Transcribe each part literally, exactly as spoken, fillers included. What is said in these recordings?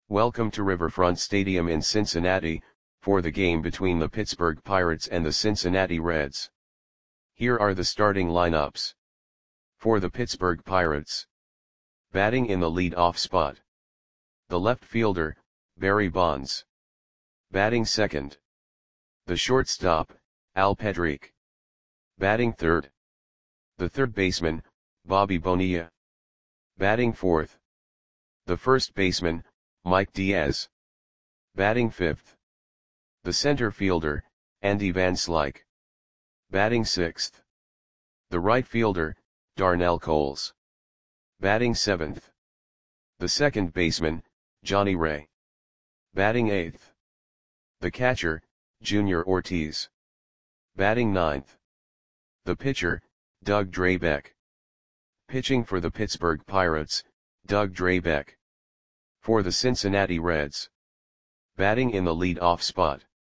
Welcome to Riverfront Stadium in Cincinnati, for the game between the Pittsburgh Pirates and the Cincinnati Reds. Here are the starting lineups. For the Pittsburgh Pirates. Batting in the lead-off spot. The left fielder, Barry Bonds. Batting second. The shortstop, Al Pedrique. Batting third. The third baseman, Bobby Bonilla. Batting fourth. The first baseman, Mike Diaz. Batting fifth. The center fielder, Andy Van Slyke. Batting sixth. The right fielder, Darnell Coles. Batting seventh. The second baseman, Johnny Ray. Batting eighth. The catcher, Junior Ortiz. Batting ninth. The pitcher, Doug Drabek. Pitching for the Pittsburgh Pirates, Doug Drabek. For the Cincinnati Reds. Batting in the lead-off spot.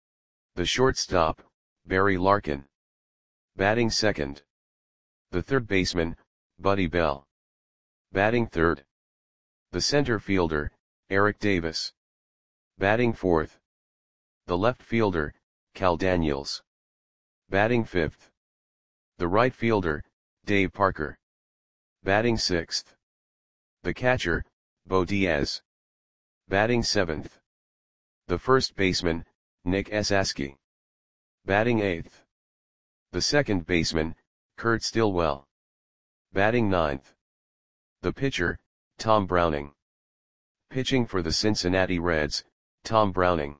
The shortstop, Barry Larkin. Batting second. The third baseman, Buddy Bell. Batting third. The center fielder, Eric Davis. Batting fourth. The left fielder, Cal Daniels. Batting fifth. The right fielder, Dave Parker. Batting sixth. The catcher, Bo Diaz. Batting seventh. The first baseman, Nick Esasky. Batting eighth. The second baseman, Kurt Stillwell. Batting ninth. The pitcher, Tom Browning. Pitching for the Cincinnati Reds, Tom Browning.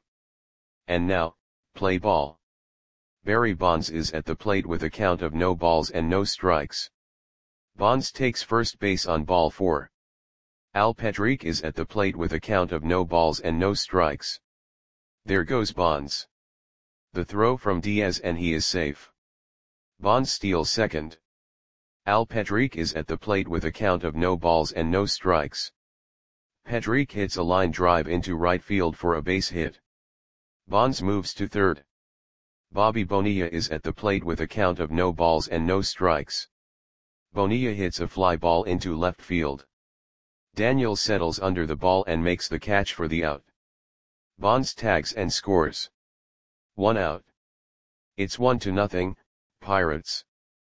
And now, play ball. Barry Bonds is at the plate with a count of no balls and no strikes. Bonds takes first base on ball four. Al Pedrique is at the plate with a count of no balls and no strikes. There goes Bonds. The throw from Diaz and he is safe. Bonds steals second. Al Pedrique is at the plate with a count of no balls and no strikes. Pedrique hits a line drive into right field for a base hit. Bonds moves to third. Bobby Bonilla is at the plate with a count of no balls and no strikes. Bonilla hits a fly ball into left field. Daniels settles under the ball and makes the catch for the out. Bonds tags and scores. One out. It's one to nothing, Pirates.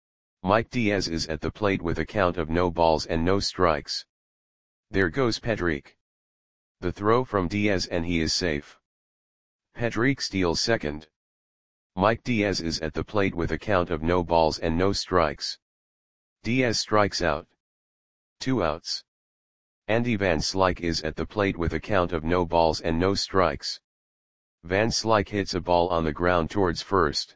Mike Diaz is at the plate with a count of no balls and no strikes. There goes Pedrique. The throw from Diaz and he is safe. Pedrique steals second. Mike Diaz is at the plate with a count of no balls and no strikes. Diaz strikes out. Two outs. Andy Van Slyke is at the plate with a count of no balls and no strikes. Van Slyke hits a ball on the ground towards first.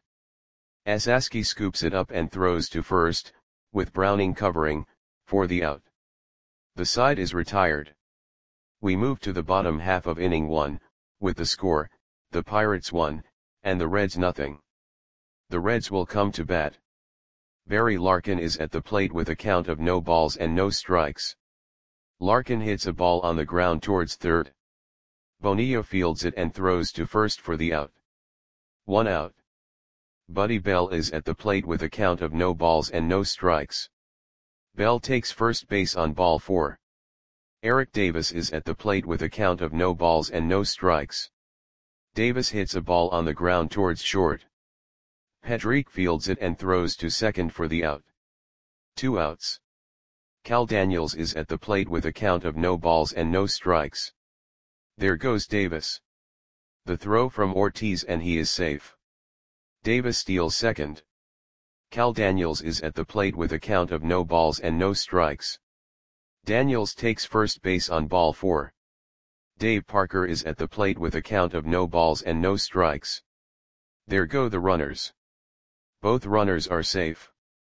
Esasky scoops it up and throws to first, with Browning covering, for the out. The side is retired. We move to the bottom half of inning one, with the score, the Pirates one, and the Reds nothing. The Reds will come to bat. Barry Larkin is at the plate with a count of no balls and no strikes. Larkin hits a ball on the ground towards third. Bonilla fields it and throws to first for the out. One out. Buddy Bell is at the plate with a count of no balls and no strikes. Bell takes first base on ball four. Eric Davis is at the plate with a count of no balls and no strikes. Davis hits a ball on the ground towards short. Pedrique fields it and throws to second for the out. Two outs. Cal Daniels is at the plate with a count of no balls and no strikes. There goes Davis. The throw from Ortiz and he is safe. Davis steals second. Cal Daniels is at the plate with a count of no balls and no strikes. Daniels takes first base on ball four. Dave Parker is at the plate with a count of no balls and no strikes. There go the runners. Both runners are safe.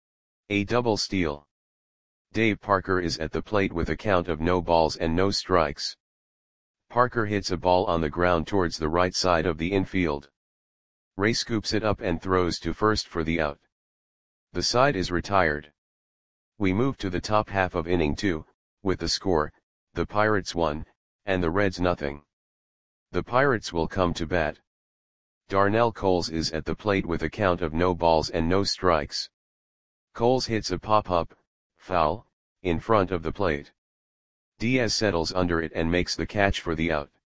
A double steal. Dave Parker is at the plate with a count of no balls and no strikes. Parker hits a ball on the ground towards the right side of the infield. Ray scoops it up and throws to first for the out. The side is retired. We move to the top half of inning two, with the score, the Pirates one, and the Reds nothing. The Pirates will come to bat. Darnell Coles is at the plate with a count of no balls and no strikes. Coles hits a pop-up, foul, in front of the plate. Diaz settles under it and makes the catch for the out.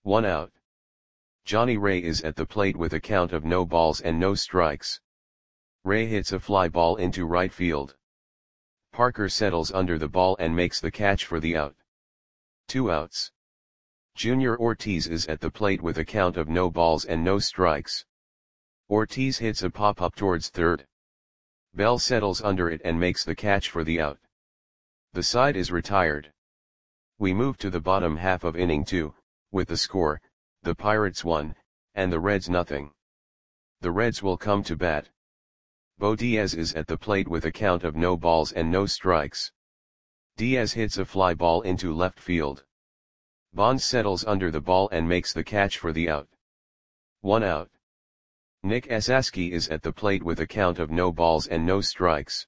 One out. Johnny Ray is at the plate with a count of no balls and no strikes. Ray hits a fly ball into right field. Parker settles under the ball and makes the catch for the out. Two outs. Junior Ortiz is at the plate with a count of no balls and no strikes. Ortiz hits a pop-up towards third. Bell settles under it and makes the catch for the out. The side is retired. We move to the bottom half of inning two, with the score, the Pirates one, and the Reds nothing. The Reds will come to bat. Bo Diaz is at the plate with a count of no balls and no strikes. Diaz hits a fly ball into left field. Bonds settles under the ball and makes the catch for the out. One out. Nick Esasky is at the plate with a count of no balls and no strikes.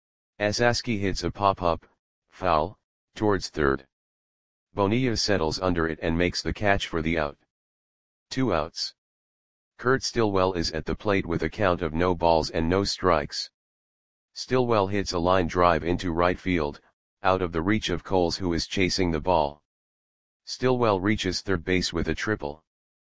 Esasky hits a pop-up, foul, towards third. Bonilla settles under it and makes the catch for the out. Two outs. Kurt Stillwell is at the plate with a count of no balls and no strikes. Stillwell hits a line drive into right field, out of the reach of Coles, who is chasing the ball. Stillwell reaches third base with a triple.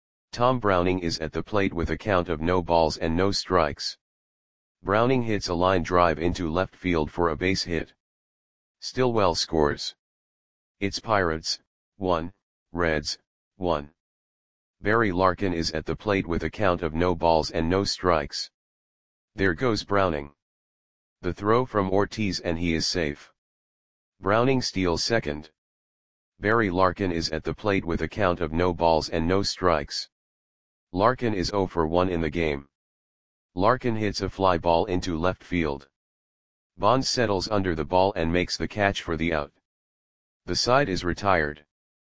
Tom Browning is at the plate with a count of no balls and no strikes. Browning hits a line drive into left field for a base hit. Stillwell scores. It's Pirates, one, Reds, one. Barry Larkin is at the plate with a count of no balls and no strikes. There goes Browning. The throw from Ortiz and he is safe. Browning steals second. Barry Larkin is at the plate with a count of no balls and no strikes. Larkin is oh for one in the game. Larkin hits a fly ball into left field. Bonds settles under the ball and makes the catch for the out. The side is retired.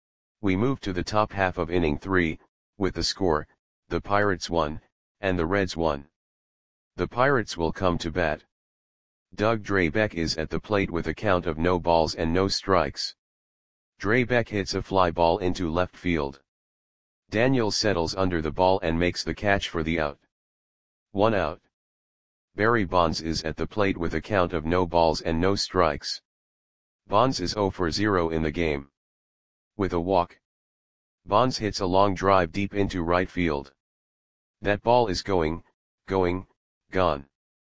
We move to the top half of inning three, with the score, the Pirates one, and the Reds one. The Pirates will come to bat. Doug Drabek is at the plate with a count of no balls and no strikes. Drabek hits a fly ball into left field. Daniels settles under the ball and makes the catch for the out. One out. Barry Bonds is at the plate with a count of no balls and no strikes. Bonds is oh for zero in the game. With a walk. Bonds hits a long drive deep into right field. That ball is going, going, gone.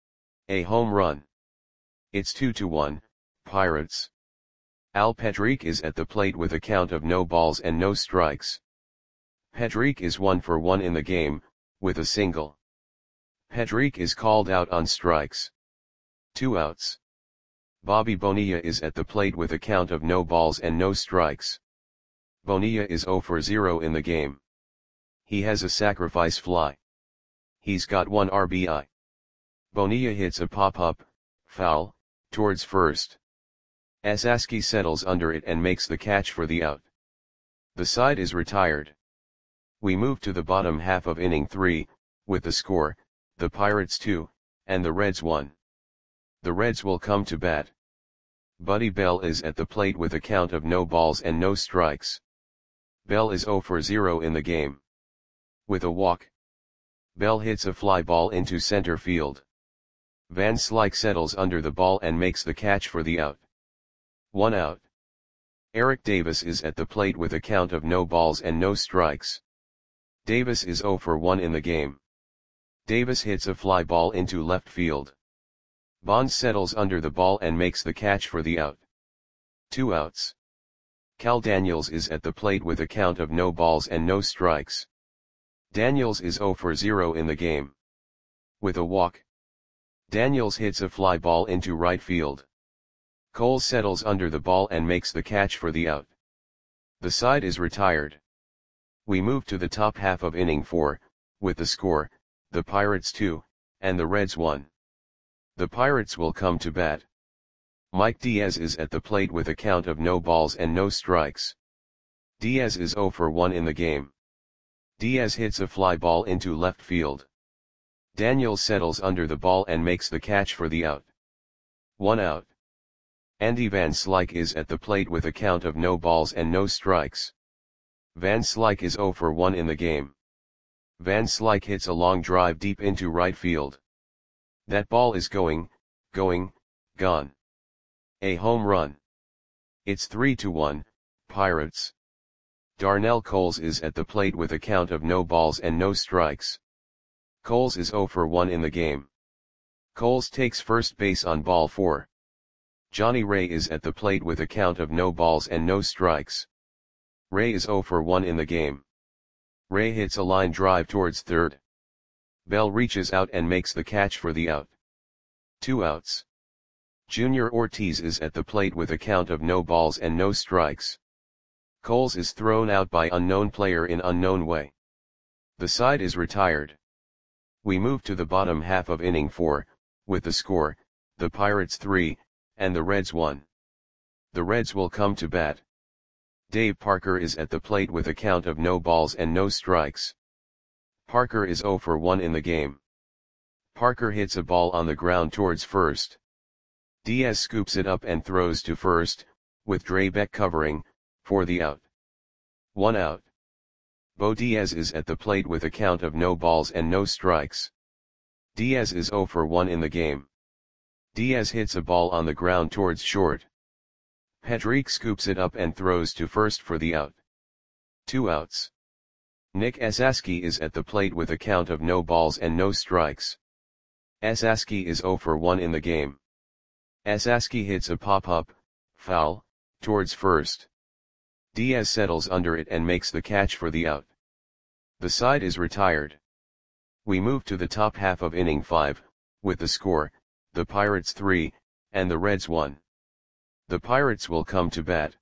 A home run. It's two to one, Pirates. Al Pedrique is at the plate with a count of no balls and no strikes. Pedrique is one for one in the game, with a single. Pedrique is called out on strikes. Two outs. Bobby Bonilla is at the plate with a count of no balls and no strikes. Bonilla is oh for zero in the game. He has a sacrifice fly. He's got one R B I. Bonilla hits a pop-up, foul, towards first. Esasky settles under it and makes the catch for the out. The side is retired. We move to the bottom half of inning three, with the score, the Pirates two, and the Reds one. The Reds will come to bat. Buddy Bell is at the plate with a count of no balls and no strikes. Bell is oh for zero in the game. With a walk. Bell hits a fly ball into center field. Van Slyke settles under the ball and makes the catch for the out. One out. Eric Davis is at the plate with a count of no balls and no strikes. Davis is oh for one in the game. Davis hits a fly ball into left field. Bonds settles under the ball and makes the catch for the out. Two outs. Cal Daniels is at the plate with a count of no balls and no strikes. Daniels is oh for zero in the game. With a walk. Daniels hits a fly ball into right field. Cole settles under the ball and makes the catch for the out. The side is retired. We move to the top half of inning four, with the score, the Pirates two, and the Reds one. The Pirates will come to bat. Mike Diaz is at the plate with a count of no balls and no strikes. Diaz is oh for one in the game. Diaz hits a fly ball into left field. Daniels settles under the ball and makes the catch for the out. One out. Andy Van Slyke is at the plate with a count of no balls and no strikes. Van Slyke is oh for one in the game. Van Slyke hits a long drive deep into right field. That ball is going, going, gone. A home run. It's three to one, Pirates. Darnell Coles is at the plate with a count of no balls and no strikes. Coles is zero for one in the game. Coles takes first base on ball four. Johnny Ray is at the plate with a count of no balls and no strikes. Ray is zero for one in the game. Ray hits a line drive towards third. Bell reaches out and makes the catch for the out. Two outs. Junior Ortiz is at the plate with a count of no balls and no strikes. Coles is thrown out by unknown player in unknown way. The side is retired. We move to the bottom half of inning four, with the score, the Pirates three, and the Reds one. The Reds will come to bat. Dave Parker is at the plate with a count of no balls and no strikes. Parker is zero for one in the game. Parker hits a ball on the ground towards first. Diaz scoops it up and throws to first, with Drabek covering, for the out. One out. Bo Diaz is at the plate with a count of no balls and no strikes. Diaz is zero for one in the game. Diaz hits a ball on the ground towards short. Pedrique scoops it up and throws to first for the out. Two outs. Nick Esaski is at the plate with a count of no balls and no strikes. Esaski is zero for one in the game. Esaski hits a pop-up, foul, towards first. Diaz settles under it and makes the catch for the out. The side is retired. We move to the top half of inning five, with the score, the Pirates three, and the Reds one. The Pirates will come to bat.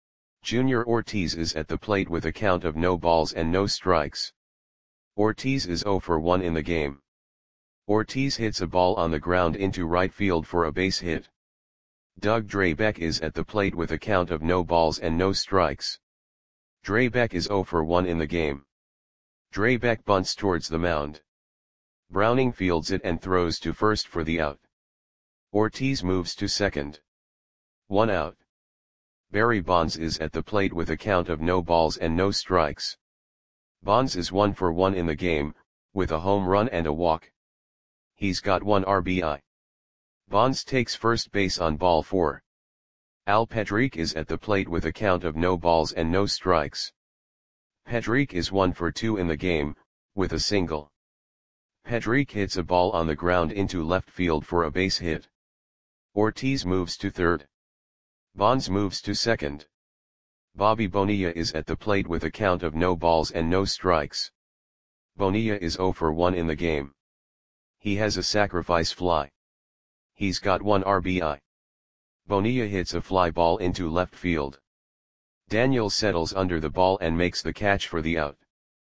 Junior Ortiz is at the plate with a count of no balls and no strikes. Ortiz is zero for one in the game. Ortiz hits a ball on the ground into right field for a base hit. Doug Drabek is at the plate with a count of no balls and no strikes. Drabek is zero for one in the game. Drabek bunts towards the mound. Browning fields it and throws to first for the out. Ortiz moves to second. One out. Barry Bonds is at the plate with a count of no balls and no strikes. Bonds is one for one in the game, with a home run and a walk. He's got one R B I. Bonds takes first base on ball four. Al Pedrique is at the plate with a count of no balls and no strikes. Pedrique is one for two in the game, with a single. Pedrique hits a ball on the ground into left field for a base hit. Ortiz moves to third. Bonds moves to second. Bobby Bonilla is at the plate with a count of no balls and no strikes. Bonilla is zero for one in the game. He has a sacrifice fly. He's got one R B I. Bonilla hits a fly ball into left field. Daniel settles under the ball and makes the catch for the out.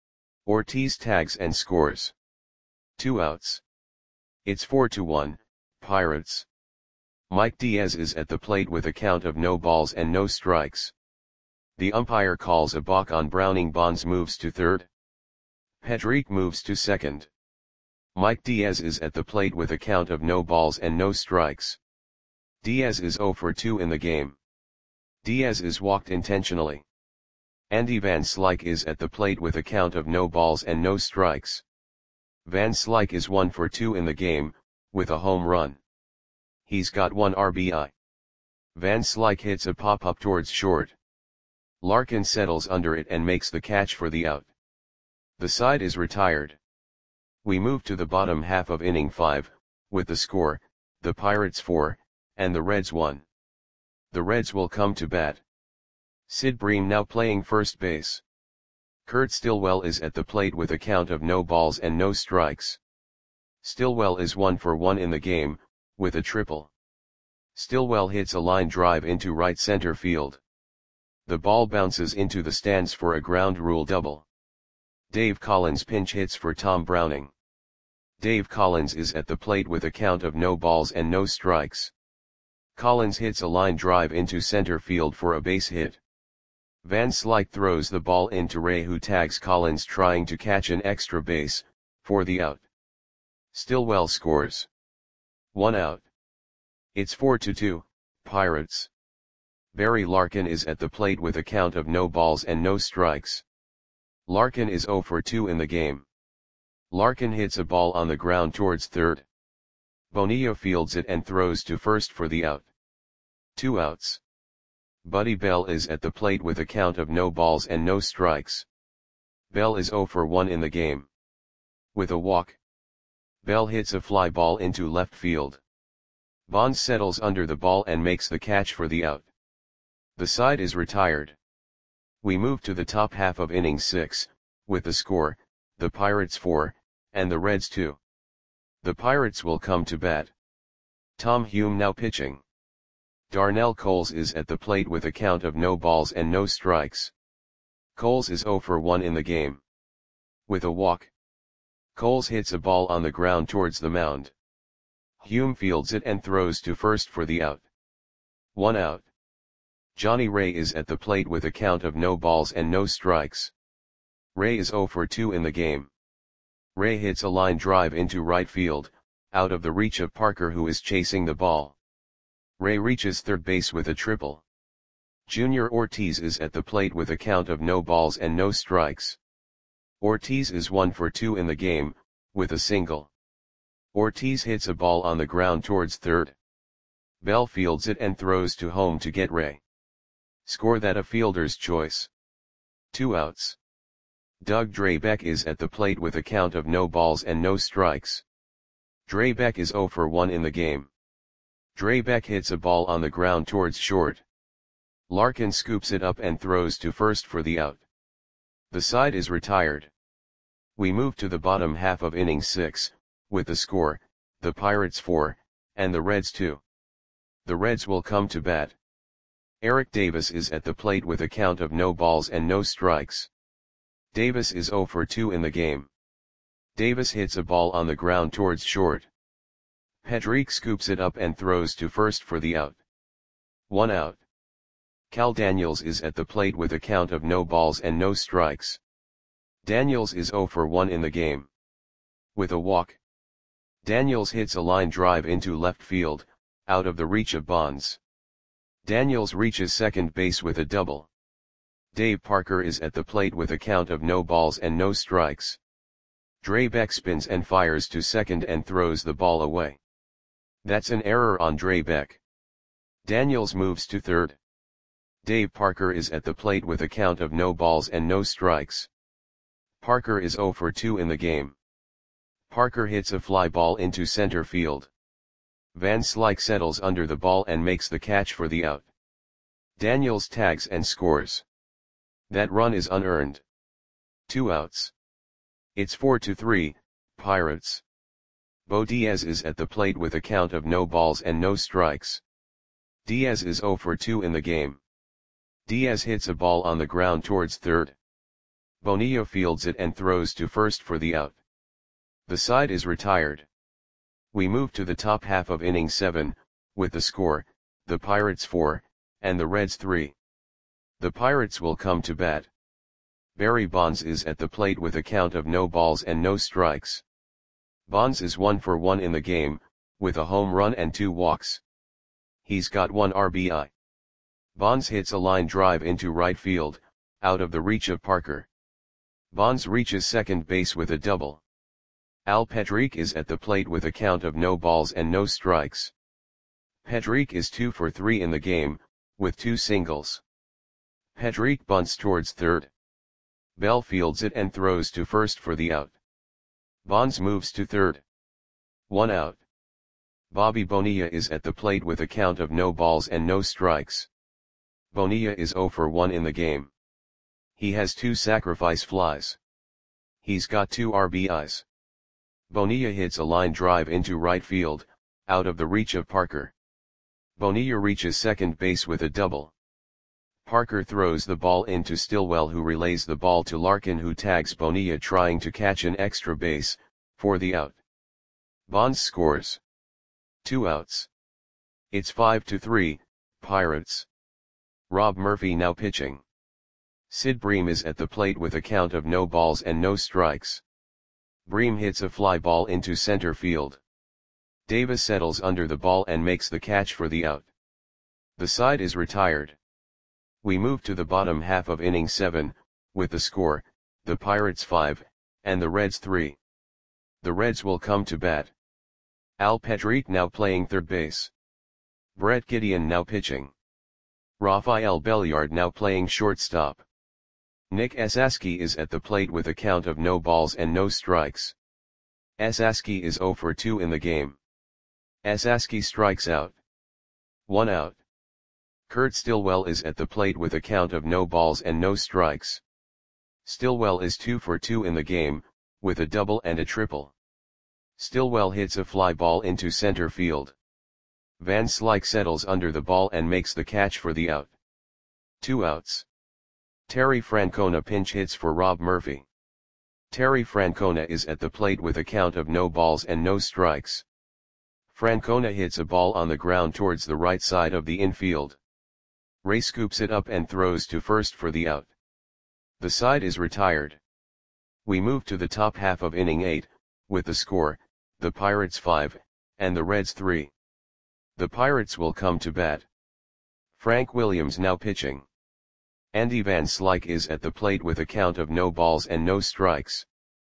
Ortiz tags and scores. Two outs. It's four to one, Pirates. Mike Diaz is at the plate with a count of no balls and no strikes. The umpire calls a balk on Browning. Bonds moves to third. Pedrique moves to second. Mike Diaz is at the plate with a count of no balls and no strikes. Diaz is zero for two in the game. Diaz is walked intentionally. Andy Van Slyke is at the plate with a count of no balls and no strikes. Van Slyke is one for two in the game, with a home run. He's got one R B I. Van Slyke hits a pop-up towards short. Larkin settles under it and makes the catch for the out. The side is retired. We move to the bottom half of inning five, with the score, the Pirates four, and the Reds one. The Reds will come to bat. Sid Bream now playing first base. Kurt Stillwell is at the plate with a count of no balls and no strikes. Stillwell is one for one in the game, with a triple. Stillwell hits a line drive into right center field. The ball bounces into the stands for a ground rule double. Dave Collins pinch hits for Tom Browning. Dave Collins is at the plate with a count of no balls and no strikes. Collins hits a line drive into center field for a base hit. Van Slyke throws the ball into Ray, who tags Collins trying to catch an extra base, for the out. Stillwell scores. One out. It's four to two, Pirates. Barry Larkin is at the plate with a count of no balls and no strikes. Larkin is zero for two in the game. Larkin hits a ball on the ground towards third. Bonilla fields it and throws to first for the out. Two outs. Buddy Bell is at the plate with a count of no balls and no strikes. Bell is zero for one in the game. With a walk, Bell hits a fly ball into left field. Bonds settles under the ball and makes the catch for the out. The side is retired. We move to the top half of inning six, with the score, the Pirates four, and the Reds two. The Pirates will come to bat. Tom Hume now pitching. Darnell Coles is at the plate with a count of no balls and no strikes. Coles is zero for one in the game. With a walk, Coles hits a ball on the ground towards the mound. Hume fields it and throws to first for the out. One out. Johnny Ray is at the plate with a count of no balls and no strikes. Ray is zero for two in the game. Ray hits a line drive into right field, out of the reach of Parker, who is chasing the ball. Ray reaches third base with a triple. Junior Ortiz is at the plate with a count of no balls and no strikes. Ortiz is one for two in the game, with a single. Ortiz hits a ball on the ground towards third. Bell fields it and throws to home to get Ray. Score that a fielder's choice. Two outs. Doug Drabek is at the plate with a count of no balls and no strikes. Drabek is zero for one in the game. Drabek hits a ball on the ground towards short. Larkin scoops it up and throws to first for the out. The side is retired. We move to the bottom half of inning six, with the score, the Pirates four, and the Reds two. The Reds will come to bat. Eric Davis is at the plate with a count of no balls and no strikes. Davis is zero for two in the game. Davis hits a ball on the ground towards short. Pedrique scoops it up and throws to first for the out. One out. Cal Daniels is at the plate with a count of no balls and no strikes. Daniels is zero for one in the game. With a walk, Daniels hits a line drive into left field, out of the reach of Bonds. Daniels reaches second base with a double. Dave Parker is at the plate with a count of no balls and no strikes. Drabek spins and fires to second and throws the ball away. That's an error on Drabek. Daniels moves to third. Dave Parker is at the plate with a count of no balls and no strikes. Parker is zero for two in the game. Parker hits a fly ball into center field. Van Slyke settles under the ball and makes the catch for the out. Daniels tags and scores. That run is unearned. Two outs. It's four to three, Pirates. Bo Diaz is at the plate with a count of no balls and no strikes. Diaz is zero for two in the game. Diaz hits a ball on the ground towards third. Bonilla fields it and throws to first for the out. The side is retired. We move to the top half of inning seven, with the score, the Pirates four, and the Reds three. The Pirates will come to bat. Barry Bonds is at the plate with a count of no balls and no strikes. Bonds is one for one in the game, with a home run and two walks. He's got one R B I. Bonds hits a line drive into right field, out of the reach of Parker. Bonds reaches second base with a double. Al Pedrique is at the plate with a count of no balls and no strikes. Pedrique is two for three in the game, with two singles. Pedrique bunts towards third. Bell fields it and throws to first for the out. Bonds moves to third. One out. Bobby Bonilla is at the plate with a count of no balls and no strikes. Bonilla is zero for one in the game. He has two sacrifice flies. He's got two R B Is. Bonilla hits a line drive into right field, out of the reach of Parker. Bonilla reaches second base with a double. Parker throws the ball into Stillwell, who relays the ball to Larkin, who tags Bonilla trying to catch an extra base, for the out. Bonds scores. Two outs. It's five to three, Pirates. Rob Murphy now pitching. Sid Bream is at the plate with a count of no balls and no strikes. Bream hits a fly ball into center field. Davis settles under the ball and makes the catch for the out. The side is retired. We move to the bottom half of inning seven, with the score, the Pirates five, and the Reds three. The Reds will come to bat. Al Pedrique now playing third base. Brett Gideon now pitching. Rafael Belliard now playing shortstop. Nick Esaski is at the plate with a count of no balls and no strikes. Esaski is zero for two in the game. Esaski strikes out. One out. Kurt Stillwell is at the plate with a count of no balls and no strikes. Stillwell is two for two in the game, with a double and a triple. Stillwell hits a fly ball into center field. Van Slyke settles under the ball and makes the catch for the out. Two outs. Terry Francona pinch hits for Rob Murphy. Terry Francona is at the plate with a count of no balls and no strikes. Francona hits a ball on the ground towards the right side of the infield. Ray scoops it up and throws to first for the out. The side is retired. We move to the top half of inning eight, with the score, the Pirates five, and the Reds three. The Pirates will come to bat. Frank Williams now pitching. Andy Van Slyke is at the plate with a count of no balls and no strikes.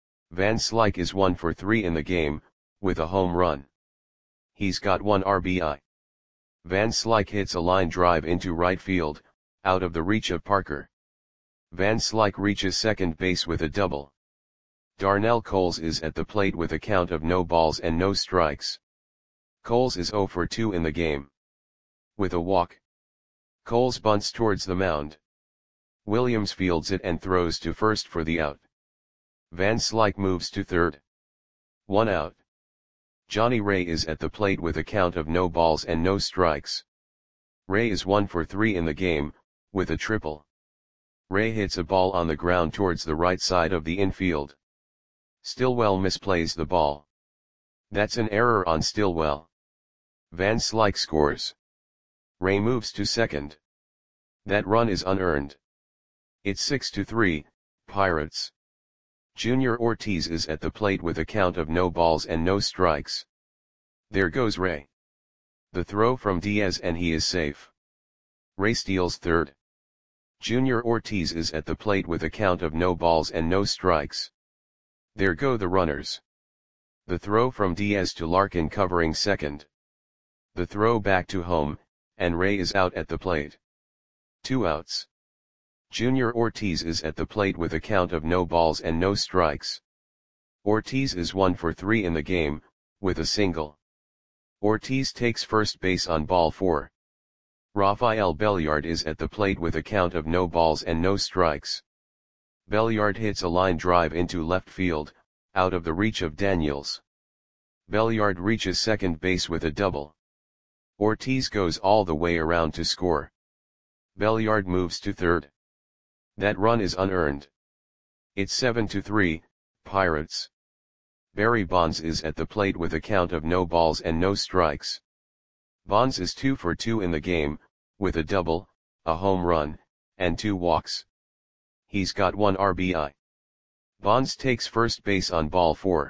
Van Slyke is one for three in the game, with a home run. He's got one R B I. Van Slyke hits a line drive into right field, out of the reach of Parker. Van Slyke reaches second base with a double. Darnell Coles is at the plate with a count of no balls and no strikes. Coles is zero for two in the game. With a walk. Coles bunts towards the mound. Williams fields it and throws to first for the out. Van Slyke moves to third. One out. Johnny Ray is at the plate with a count of no balls and no strikes. Ray is one for three in the game, with a triple. Ray hits a ball on the ground towards the right side of the infield. Stillwell misplays the ball. That's an error on Stillwell. Van Slyke scores. Ray moves to second. That run is unearned. It's six to three, Pirates. Junior Ortiz is at the plate with a count of no balls and no strikes. There goes Ray. The throw from Diaz and he is safe. Ray steals third. Junior Ortiz is at the plate with a count of no balls and no strikes. There go the runners. The throw from Diaz to Larkin covering second. The throw back to home, and Ray is out at the plate. Two outs. Junior Ortiz is at the plate with a count of no balls and no strikes. Ortiz is one for three in the game, with a single. Ortiz takes first base on ball four. Rafael Belliard is at the plate with a count of no balls and no strikes. Belliard hits a line drive into left field, out of the reach of Daniels. Belliard reaches second base with a double. Ortiz goes all the way around to score. Belliard moves to third. That run is unearned. It's seven to three, Pirates. Barry Bonds is at the plate with a count of no balls and no strikes. Bonds is two for two in the game, with a double, a home run, and two walks. He's got one R B I. Bonds takes first base on ball four.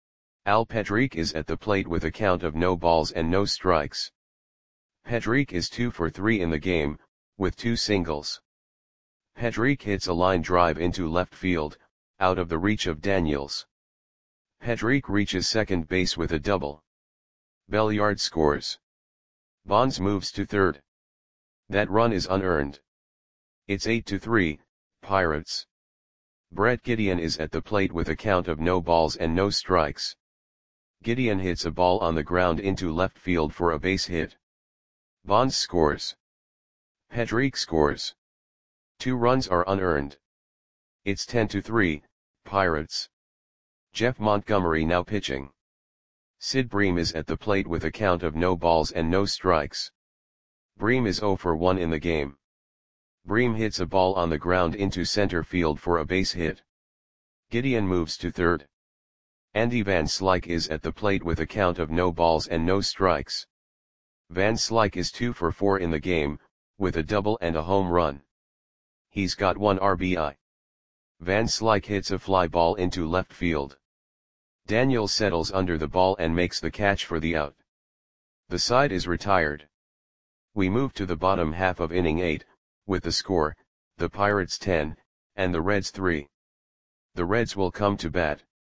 Al Pedrique is at the plate with a count of no balls and no strikes. Pedrique is two for three in the game, with two singles. Pedrique hits a line drive into left field, out of the reach of Daniels. Pedrique reaches second base with a double. Belliard scores. Bonds moves to third. That run is unearned. It's eight to three, Pirates. Brett Gideon is at the plate with a count of no balls and no strikes. Gideon hits a ball on the ground into left field for a base hit. Bonds scores. Pedrique scores. Two runs are unearned. It's ten to three, Pirates. Jeff Montgomery now pitching. Sid Bream is at the plate with a count of no balls and no strikes. Bream is zero for one in the game. Bream hits a ball on the ground into center field for a base hit. Gideon moves to third. Andy Van Slyke is at the plate with a count of no balls and no strikes. Van Slyke is two for four in the game, with a double and a home run. He's got one R B I. Van Slyke hits a fly ball into left field. Daniels settles under the ball and makes the catch for the out. The side is retired. We move to the bottom half of inning eight, with the score, the Pirates ten, and the Reds three. The Reds will come to bat.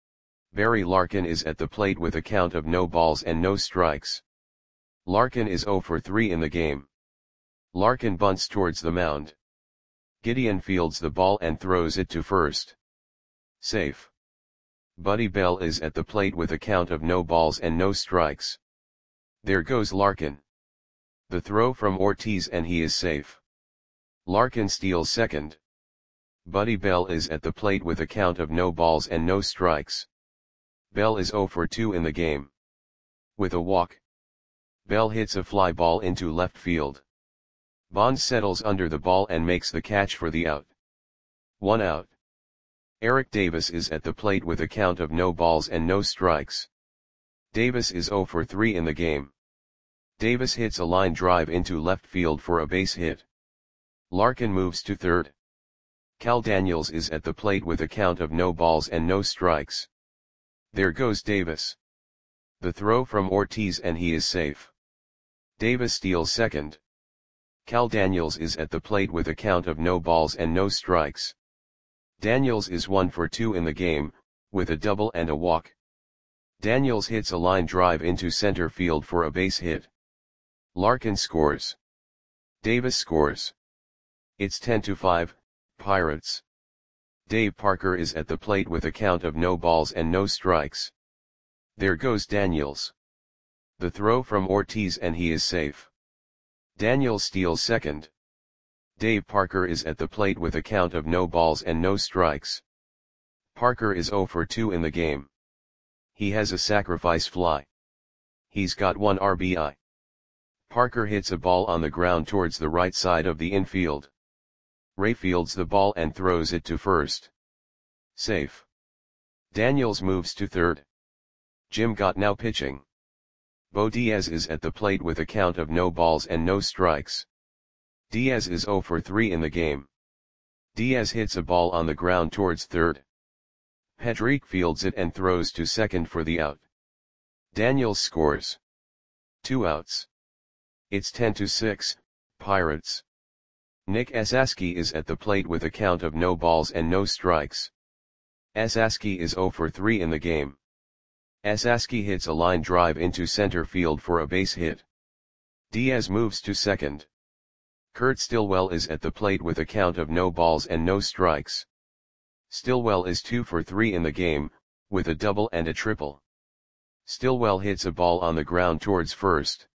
Barry Larkin is at the plate with a count of no balls and no strikes. Larkin is zero for three in the game. Larkin bunts towards the mound. Gideon fields the ball and throws it to first. Safe. Buddy Bell is at the plate with a count of no balls and no strikes. There goes Larkin. The throw from Ortiz and he is safe. Larkin steals second. Buddy Bell is at the plate with a count of no balls and no strikes. Bell is oh for two in the game. With a walk, Bell hits a fly ball into left field. Bonds settles under the ball and makes the catch for the out. One out. Eric Davis is at the plate with a count of no balls and no strikes. Davis is oh for three in the game. Davis hits a line drive into left field for a base hit. Larkin moves to third. Cal Daniels is at the plate with a count of no balls and no strikes. There goes Davis. The throw from Ortiz and he is safe. Davis steals second. Cal Daniels is at the plate with a count of no balls and no strikes. Daniels is one for two in the game, with a double and a walk. Daniels hits a line drive into center field for a base hit. Larkin scores. Davis scores. It's ten to five, Pirates. Dave Parker is at the plate with a count of no balls and no strikes. There goes Daniels. The throw from Ortiz and he is safe. Daniels steals second. Dave Parker is at the plate with a count of no balls and no strikes. Parker is oh for two in the game. He has a sacrifice fly. He's got one R B I. Parker hits a ball on the ground towards the right side of the infield. Ray fields the ball and throws it to first. Safe. Daniels moves to third. Jim Gott now pitching. Bo Diaz is at the plate with a count of no balls and no strikes. Diaz is oh for three in the game. Diaz hits a ball on the ground towards third. Pedrique fields it and throws to second for the out. Daniels scores. Two outs. It's ten to six, Pirates. Nick Esasky is at the plate with a count of no balls and no strikes. Esasky is oh for three in the game. Esasky hits a line drive into center field for a base hit. Diaz moves to second. Kurt Stillwell is at the plate with a count of no balls and no strikes. Stillwell is two for three in the game, with a double and a triple. Stillwell hits a ball on the ground towards first.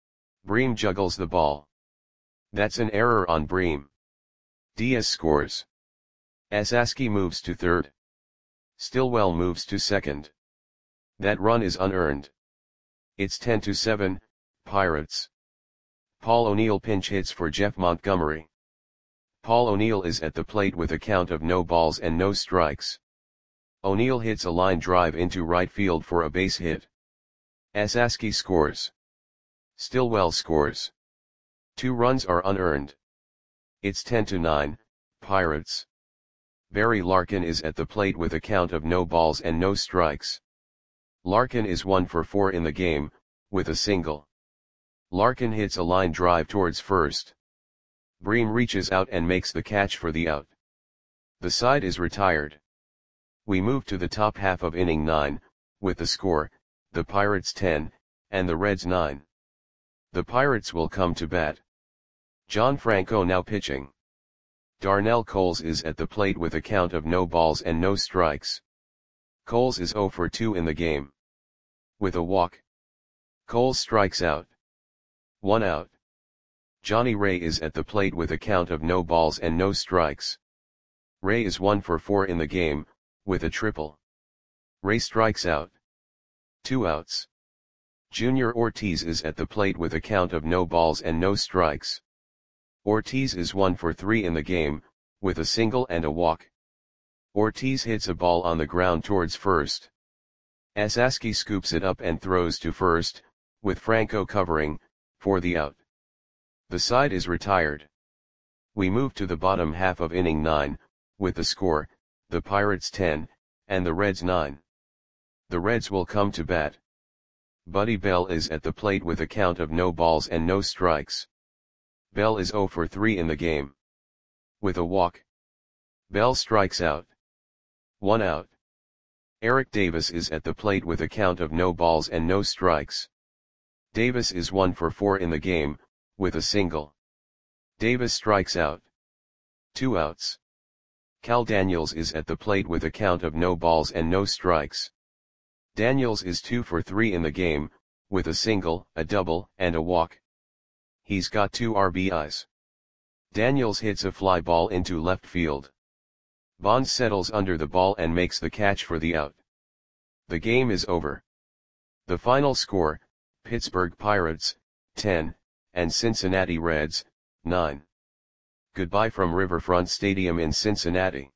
Bream juggles the ball. That's an error on Bream. Diaz scores. Esasky moves to third. Stillwell moves to second. That run is unearned. It's ten to seven, Pirates. Paul O'Neill pinch hits for Jeff Montgomery. Paul O'Neill is at the plate with a count of no balls and no strikes. O'Neill hits a line drive into right field for a base hit. Esasky scores. Stillwell scores. Two runs are unearned. It's ten to nine, Pirates. Barry Larkin is at the plate with a count of no balls and no strikes. Larkin is one for four in the game, with a single. Larkin hits a line drive towards first. Bream reaches out and makes the catch for the out. The side is retired. We move to the top half of inning nine, with the score, the Pirates ten, and the Reds nine. The Pirates will come to bat. John Franco now pitching. Darnell Coles is at the plate with a count of no balls and no strikes. Coles is oh for two in the game. With a walk, Coles strikes out. One out. Johnny Ray is at the plate with a count of no balls and no strikes. Ray is one for four in the game, with a triple. Ray strikes out. Two outs. Junior Ortiz is at the plate with a count of no balls and no strikes. Ortiz is one for three in the game, with a single and a walk. Ortiz hits a ball on the ground towards first. Esasky scoops it up and throws to first, with Franco covering, for the out. The side is retired. We move to the bottom half of inning nine, with the score, the Pirates ten, and the Reds nine. The Reds will come to bat. Buddy Bell is at the plate with a count of no balls and no strikes. Bell is oh for three in the game. With a walk, Bell strikes out. One out. Eric Davis is at the plate with a count of no balls and no strikes. Davis is one for four in the game, with a single. Davis strikes out. Two outs. Cal Daniels is at the plate with a count of no balls and no strikes. Daniels is two for three in the game, with a single, a double, and a walk. He's got two R B Is. Daniels hits a fly ball into left field. Bonds settles under the ball and makes the catch for the out. The game is over. The final score, Pittsburgh Pirates, ten, and Cincinnati Reds, nine. Goodbye from Riverfront Stadium in Cincinnati.